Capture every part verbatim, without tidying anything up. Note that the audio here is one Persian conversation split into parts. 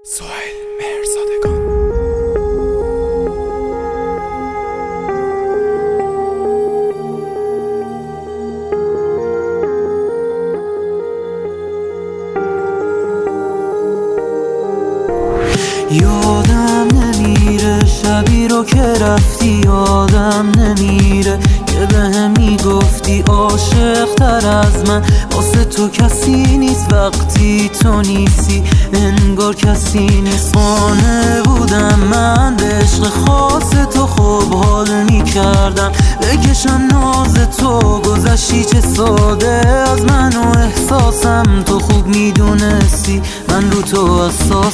سهیل مهرزادگان. یادم نمیره شبی رو که رفتی، یادم نمیره که بهم میگفتی عاشق تر از من واسه تو کسی نیست، وقتی تو نیستی انگار کسی نیست. قانع بودم من به عشق خاص تو، خوب حال میکردم بکشم ناز تو، گذشتی چه ساده از من و احساسم، تو خوب میدونستی من رو تو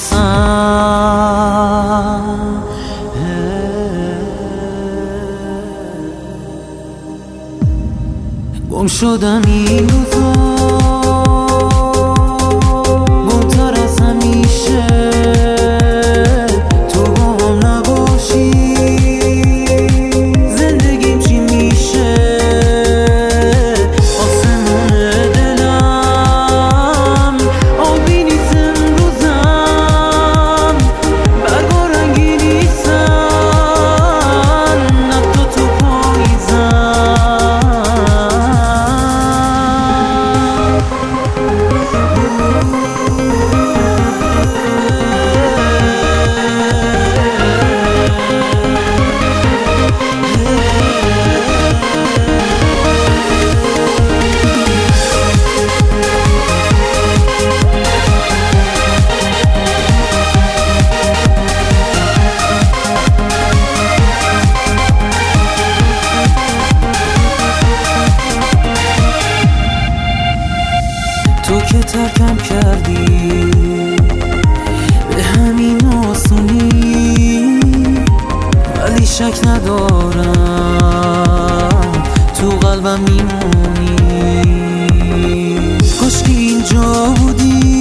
حساسم. گم شدم این روزا، گمتر از همیشه، تو با هم نباشی زندگیم چی میشه؟ آسمون دلم آبی نیست امروزم، برگا رنگی نیستن حتی تو پاییزم. تو که ترکم کردی به همین آسونی، ولی شک ندارم تو قلبم میمونی. کاش که اینجا بودی